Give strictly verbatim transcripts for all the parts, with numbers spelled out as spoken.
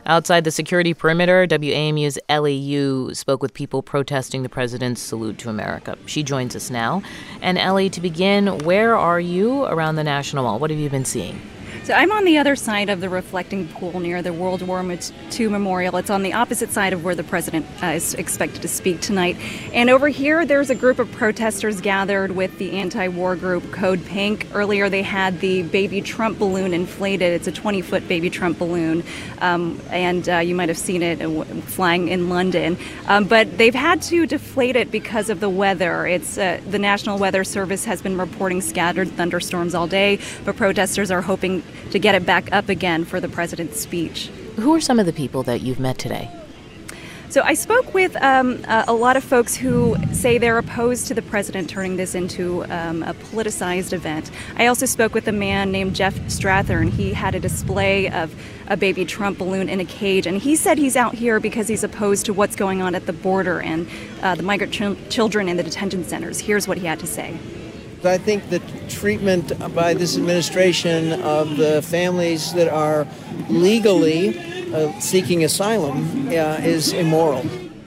Outside the security perimeter, W A M U's Ellie Yu spoke with people protesting the president's salute to America. She joins us now. And Ellie, to begin, where are you around the National Mall? What have you been seeing? So I'm on the other side of the reflecting pool near the World War Two Memorial. It's on the opposite side of where the president uh, is expected to speak tonight. And over here, there's a group of protesters gathered with the anti-war group Code Pink. Earlier, they had the baby Trump balloon inflated. It's a twenty-foot baby Trump balloon, um, and uh, you might have seen it flying in London. Um, but they've had to deflate it because of the weather. It's uh, the National Weather Service has been reporting scattered thunderstorms all day, but protesters are hoping to get it back up again for the president's speech. Who are some of the people that you've met today? So I spoke with um, a, a lot of folks who say they're opposed to the president turning this into um, a politicized event. I also spoke with a man named Jeff Strathern. He had a display of a baby Trump balloon in a cage, and he said he's out here because he's opposed to what's going on at the border and uh, the migrant ch- children in the detention centers. Here's what he had to say. I think the treatment by this administration of the families that are legally uh, seeking asylum uh, is immoral.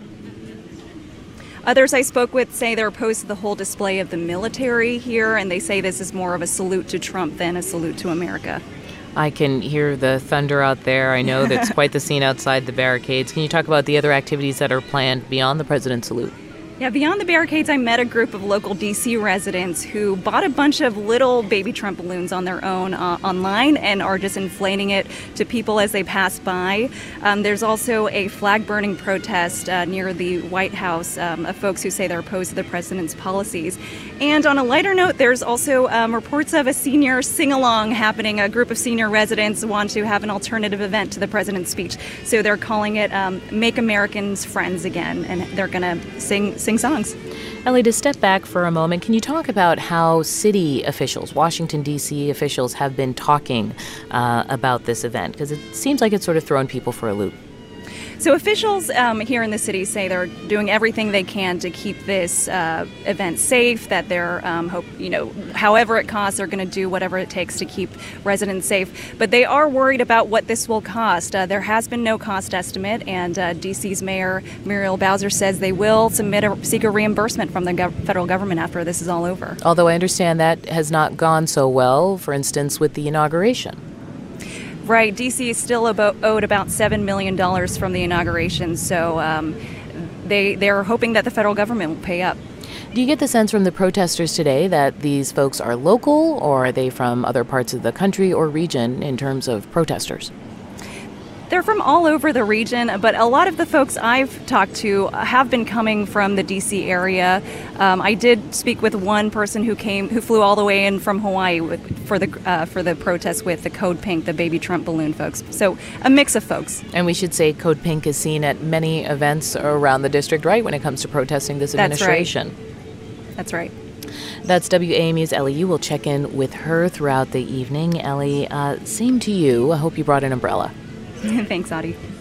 Others I spoke with say they're opposed to the whole display of the military here, and they say this is more of a salute to Trump than a salute to America. I can hear the thunder out there. I know that's quite the scene outside the barricades. Can you talk about the other activities that are planned beyond the president's salute? Yeah, beyond the barricades, I met a group of local D C residents who bought a bunch of little baby Trump balloons on their own uh, online and are just inflating it to people as they pass by. Um, there's also a flag-burning protest uh, near the White House um, of folks who say they're opposed to the president's policies. And on a lighter note, there's also um, reports of a senior sing-along happening. A group of senior residents want to have an alternative event to the president's speech. So they're calling it um, Make Americans Friends Again, and they're going to sing, sing songs. Ellie, to step back for a moment, can you talk about how city officials, Washington, D C officials, have been talking uh, about this event? Because it seems like it's sort of thrown people for a loop. So officials um, here in the city say they're doing everything they can to keep this uh, event safe, that they're, um, hope, you know, however it costs, they're going to do whatever it takes to keep residents safe. But they are worried about what this will cost. Uh, there has been no cost estimate, and uh, D C's Mayor Muriel Bowser says they will submit a, seek a reimbursement from the gov- federal government after this is all over. Although I understand that has not gone so well, for instance, with the inauguration. Right. D C is still about, owed about seven million dollars from the inauguration, so um, they, they're hoping that the federal government will pay up. Do you get the sense from the protesters today that these folks are local, or are they from other parts of the country or region in terms of protesters? They're from all over the region, but a lot of the folks I've talked to have been coming from the D C area. Um, I did speak with one person who came, who flew all the way in from Hawaii with, for the uh, for the protest with the Code Pink, the baby Trump balloon folks. So a mix of folks. And we should say Code Pink is seen at many events around the district, right, when it comes to protesting this administration. That's right. That's W A M U's Ellie Yu. We'll check in with her throughout the evening. Ellie, uh, same to you. I hope you brought an umbrella. Thanks, Audie.